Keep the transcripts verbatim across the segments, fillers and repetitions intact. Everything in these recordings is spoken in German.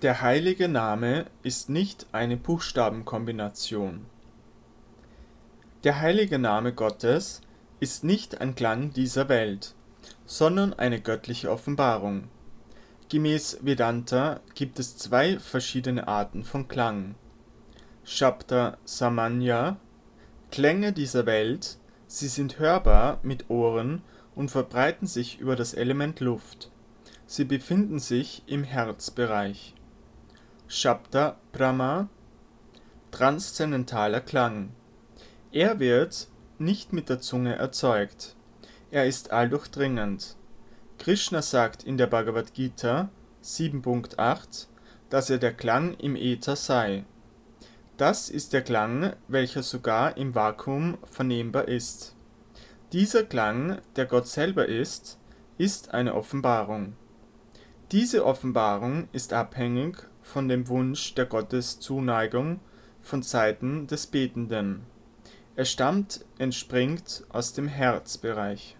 Der heilige Name ist nicht eine Buchstabenkombination. Der heilige Name Gottes ist nicht ein Klang dieser Welt, sondern eine göttliche Offenbarung. Gemäß Vedanta gibt es zwei verschiedene Arten von Klang. Shabda Samanya, Klänge dieser Welt, sie sind hörbar mit Ohren und verbreiten sich über das Element Luft. Sie befinden sich im Herzbereich. Shabda Brahma, transzendentaler Klang. Er wird nicht mit der Zunge erzeugt. Er ist alldurchdringend. Krishna sagt in der Bhagavad Gita sieben Punkt acht, dass er der Klang im Äther sei. Das ist der Klang, welcher sogar im Vakuum vernehmbar ist. Dieser Klang, der Gott selber ist, ist eine Offenbarung. Diese Offenbarung ist abhängig von dem Wunsch der Gotteszuneigung von Seiten des Betenden. Er stammt, entspringt aus dem Herzbereich.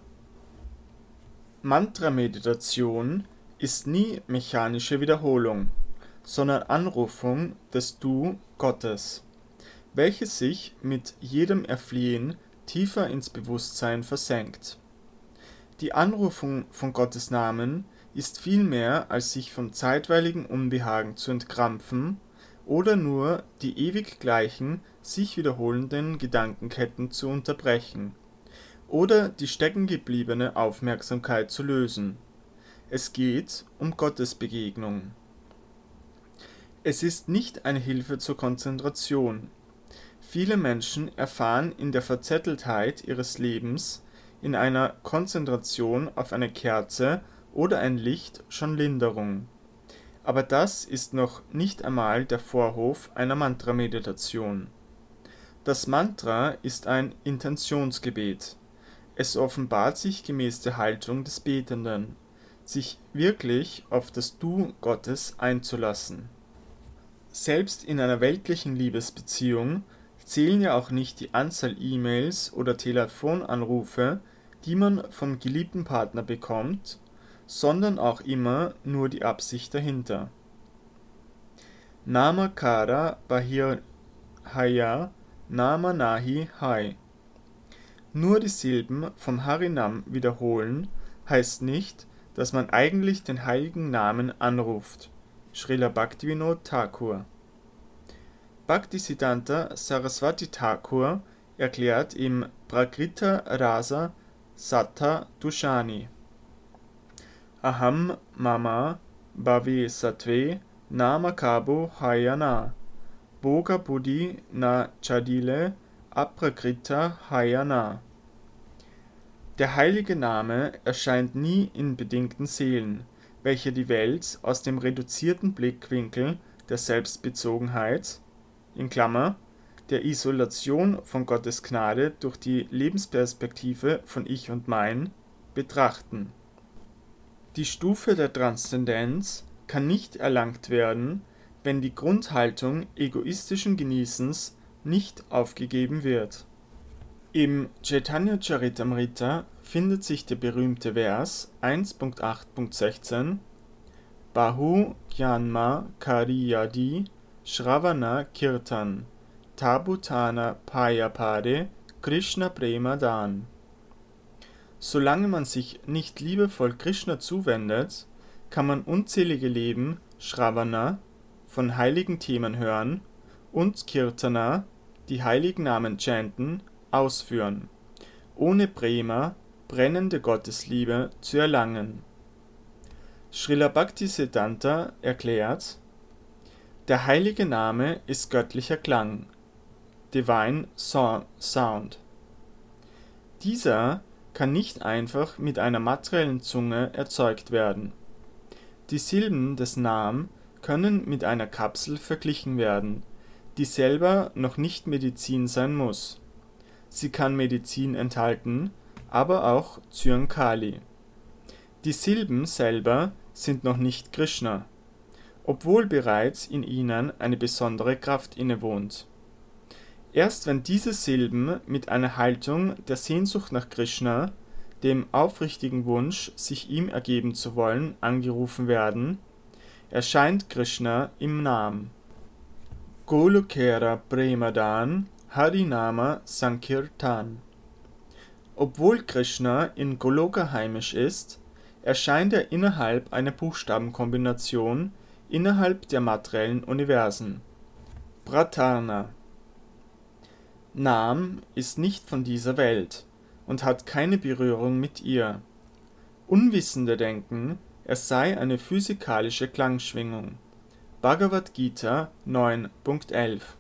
Mantra-Meditation ist nie mechanische Wiederholung, sondern Anrufung des Du Gottes, welches sich mit jedem Erfliehen tiefer ins Bewusstsein versenkt. Die Anrufung von Gottes Namen ist viel mehr, als sich von zeitweiligem Unbehagen zu entkrampfen oder nur die ewig gleichen, sich wiederholenden Gedankenketten zu unterbrechen oder die steckengebliebene Aufmerksamkeit zu lösen. Es geht um Gottesbegegnung. Es ist nicht eine Hilfe zur Konzentration. Viele Menschen erfahren in der Verzetteltheit ihres Lebens in einer Konzentration auf eine Kerze oder ein Licht schon Linderung. Aber das ist noch nicht einmal der Vorhof einer Mantra-Meditation. Das Mantra ist ein Intentionsgebet. Es offenbart sich gemäß der Haltung des Betenden, sich wirklich auf das Du Gottes einzulassen. Selbst in einer weltlichen Liebesbeziehung zählen ja auch nicht die Anzahl E-Mails oder Telefonanrufe, die man vom geliebten Partner bekommt, sondern auch immer nur die Absicht dahinter. Namakara Bahir Haya Nama Nahi Hai. Nur die Silben vom Harinam wiederholen heißt nicht, dass man eigentlich den heiligen Namen anruft. Srila Bhaktivinoda Thakur. Bhaktisiddhanta Saraswati Thakur erklärt im Prakrita Rasa Sattva Dushani: Aham Mama Bhave Sattve Nama Kabo Hayana Bhoga Buddhi Na Chadile Aprakrita Hayana. Der heilige Name erscheint nie in bedingten Seelen, welche die Welt aus dem reduzierten Blickwinkel der Selbstbezogenheit in Klammer, der Isolation von Gottes Gnade durch die Lebensperspektive von Ich und Mein betrachten. Die Stufe der Transzendenz kann nicht erlangt werden, wenn die Grundhaltung egoistischen Genießens nicht aufgegeben wird. Im Chaitanya Charitamrita findet sich der berühmte Vers eins Punkt acht Punkt sechzehn: Bahu Gyanma Kariyadi Shravana Kirtan Tabutana Payapade Krishna Prema Dan. Solange man sich nicht liebevoll Krishna zuwendet, kann man unzählige Leben Shravana von heiligen Themen hören und Kirtana, die heiligen Namen chanten, ausführen, ohne Prema, brennende Gottesliebe, zu erlangen. Srila Bhaktisiddhanta erklärt: Der heilige Name ist göttlicher Klang, Divine Sound. Dieser kann nicht einfach mit einer materiellen Zunge erzeugt werden. Die Silben des Nam können mit einer Kapsel verglichen werden, die selber noch nicht Medizin sein muss. Sie kann Medizin enthalten, aber auch Zyankali. Die Silben selber sind noch nicht Krishna, obwohl bereits in ihnen eine besondere Kraft innewohnt. Erst wenn diese Silben mit einer Haltung der Sehnsucht nach Krishna, dem aufrichtigen Wunsch, sich ihm ergeben zu wollen, angerufen werden, erscheint Krishna im Namen. Golokera Premadan Harinama Sankirtan. Obwohl Krishna in Goloka heimisch ist, erscheint er innerhalb einer Buchstabenkombination innerhalb der materiellen Universen. Pratana. Nam ist nicht von dieser Welt und hat keine Berührung mit ihr. Unwissende denken, es sei eine physikalische Klangschwingung. Bhagavad Gita neun Punkt elf.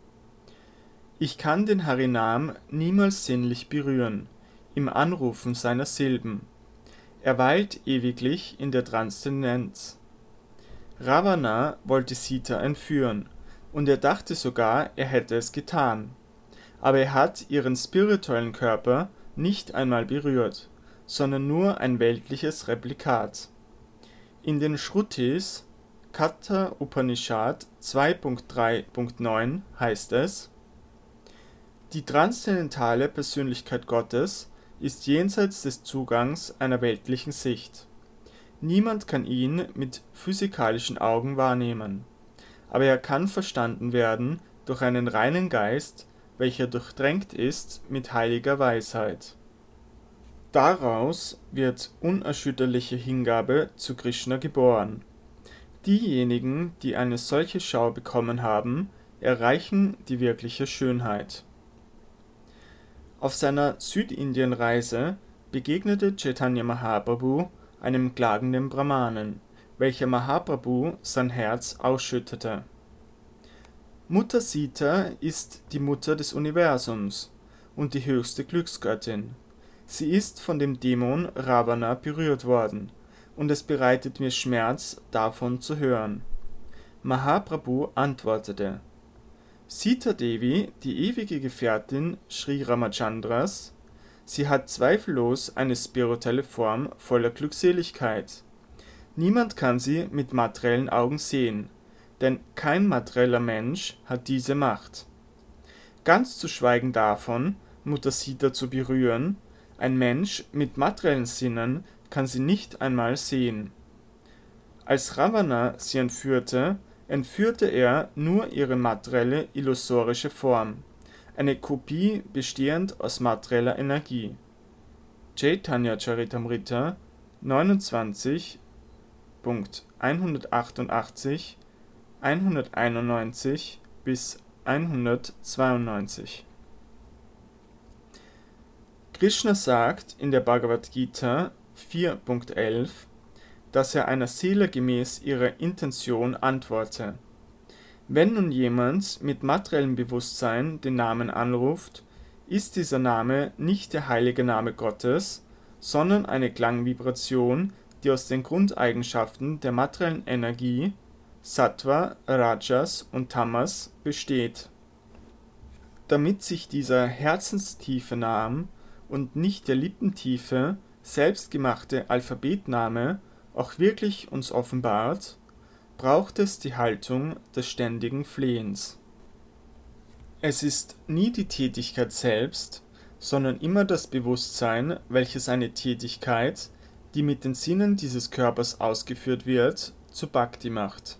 Ich kann den Harinam niemals sinnlich berühren, im Anrufen seiner Silben. Er weilt ewiglich in der Transzendenz. Ravana wollte Sita entführen, und er dachte sogar, er hätte es getan. Aber er hat ihren spirituellen Körper nicht einmal berührt, sondern nur ein weltliches Replikat. In den Shrutis, Katha Upanishad zwei Punkt drei Punkt neun heißt es: Die transzendentale Persönlichkeit Gottes ist jenseits des Zugangs einer weltlichen Sicht. Niemand kann ihn mit physikalischen Augen wahrnehmen, aber er kann verstanden werden durch einen reinen Geist, welcher durchdrängt ist mit heiliger Weisheit. Daraus wird unerschütterliche Hingabe zu Krishna geboren. Diejenigen, die eine solche Schau bekommen haben, erreichen die wirkliche Schönheit. Auf seiner Südindien-Reise begegnete Chaitanya Mahaprabhu einem klagenden Brahmanen, welcher Mahaprabhu sein Herz ausschüttete. Mutter Sita ist die Mutter des Universums und die höchste Glücksgöttin. Sie ist von dem Dämon Ravana berührt worden, und es bereitet mir Schmerz, davon zu hören. Mahaprabhu antwortete: Sita Devi, die ewige Gefährtin Sri Ramachandras, sie hat zweifellos eine spirituelle Form voller Glückseligkeit. Niemand kann sie mit materiellen Augen sehen, denn kein materieller Mensch hat diese Macht. Ganz zu schweigen davon, Mutter Sita zu berühren, ein Mensch mit materiellen Sinnen kann sie nicht einmal sehen. Als Ravana sie entführte, entführte er nur ihre materielle illusorische Form, eine Kopie bestehend aus materieller Energie. Chaitanya Charitamrita neunundzwanzig Punkt hundertachtundachtzig, hunderteinundneunzig bis hundertzweiundneunzig. Krishna sagt in der Bhagavad Gita vier Punkt elf, dass er einer Seele gemäß ihrer Intention antworte. Wenn nun jemand mit materiellem Bewusstsein den Namen anruft, ist dieser Name nicht der heilige Name Gottes, sondern eine Klangvibration, die aus den Grundeigenschaften der materiellen Energie, Sattva, Rajas und Tamas, besteht. Damit sich dieser herzenstiefe Name und nicht der lippentiefe, selbstgemachte Alphabetname auch wirklich uns offenbart, braucht es die Haltung des ständigen Flehens. Es ist nie die Tätigkeit selbst, sondern immer das Bewusstsein, welches eine Tätigkeit, die mit den Sinnen dieses Körpers ausgeführt wird, zu Bhakti macht.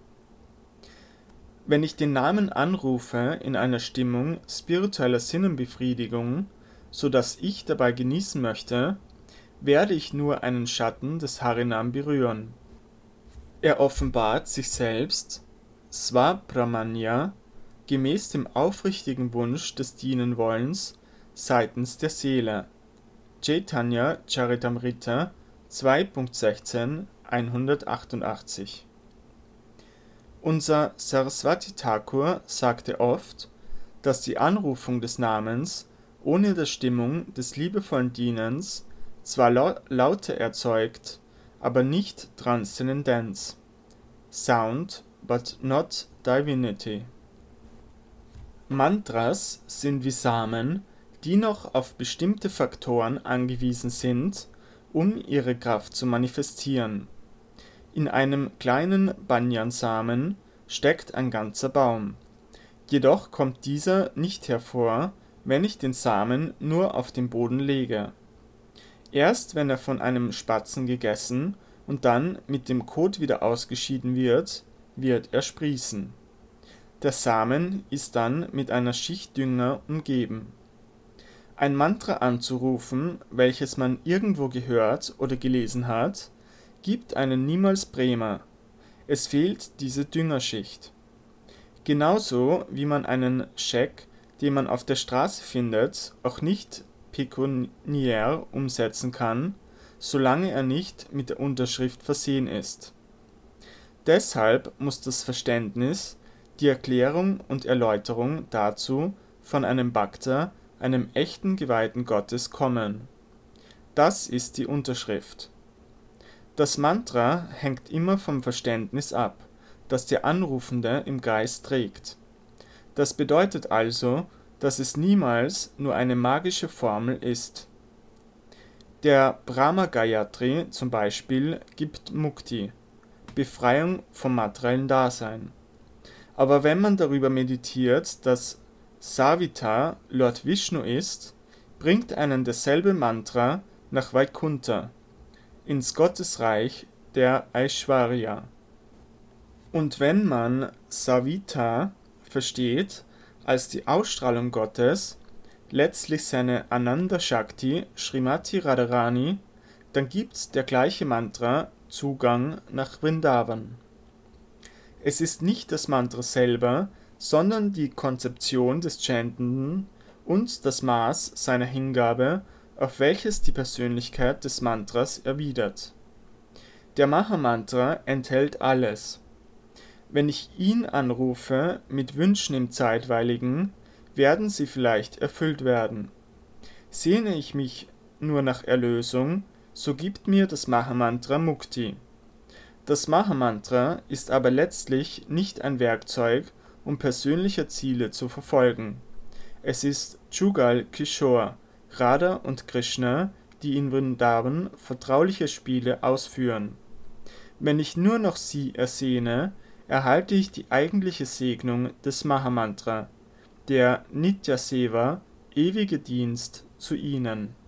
Wenn ich den Namen anrufe in einer Stimmung spiritueller Sinnenbefriedigung, so dass ich dabei genießen möchte, werde ich nur einen Schatten des Harinam berühren. Er offenbart sich selbst, Svapramanya, gemäß dem aufrichtigen Wunsch des Dienenwollens seitens der Seele. Chaitanya Charitamrita zwei Punkt sechzehn, hundertachtundachtzig. Unser Saraswati Thakur sagte oft, dass die Anrufung des Namens ohne der Stimmung des liebevollen Dienens zwar Laute erzeugt, aber nicht Transzendenz. Sound, but not divinity. Mantras sind wie Samen, die noch auf bestimmte Faktoren angewiesen sind, um ihre Kraft zu manifestieren. In einem kleinen Banyan-Samen steckt ein ganzer Baum. Jedoch kommt dieser nicht hervor, wenn ich den Samen nur auf den Boden lege. Erst wenn er von einem Spatzen gegessen und dann mit dem Kot wieder ausgeschieden wird, wird er sprießen. Der Samen ist dann mit einer Schicht Dünger umgeben. Ein Mantra anzurufen, welches man irgendwo gehört oder gelesen hat, gibt einen niemals Prema. Es fehlt diese Düngerschicht. Genauso wie man einen Scheck, den man auf der Straße findet, auch nicht pekuniär umsetzen kann, solange er nicht mit der Unterschrift versehen ist. Deshalb muss das Verständnis, die Erklärung und Erläuterung dazu von einem Bhakta, einem echten Geweihten Gottes, kommen. Das ist die Unterschrift. Das Mantra hängt immer vom Verständnis ab, das der Anrufende im Geist trägt. Das bedeutet also, dass es niemals nur eine magische Formel ist. Der Brahma Gayatri zum Beispiel gibt Mukti, Befreiung vom materiellen Dasein. Aber wenn man darüber meditiert, dass Savita Lord Vishnu ist, bringt einen dasselbe Mantra nach Vaikuntha, ins Gottesreich der Aishwarya. Und wenn man Savita versteht als die Ausstrahlung Gottes, letztlich seine Ananda Shakti Srimati Radharani, dann gibt der gleiche Mantra Zugang nach Vrindavan. Es ist nicht das Mantra selber, sondern die Konzeption des Chantenden und das Maß seiner Hingabe, auf welches die Persönlichkeit des Mantras erwidert. Der Mahamantra enthält alles. Wenn ich ihn anrufe mit Wünschen im Zeitweiligen, werden sie vielleicht erfüllt werden. Sehne ich mich nur nach Erlösung, so gibt mir das Mahamantra Mukti. Das Mahamantra ist aber letztlich nicht ein Werkzeug, um persönliche Ziele zu verfolgen. Es ist Jugal Kishore, Radha und Krishna, die in Vrindavan vertrauliche Spiele ausführen. Wenn ich nur noch sie ersehne, erhalte ich die eigentliche Segnung des Mahamantra, der Nitya Seva, ewige Dienst zu ihnen.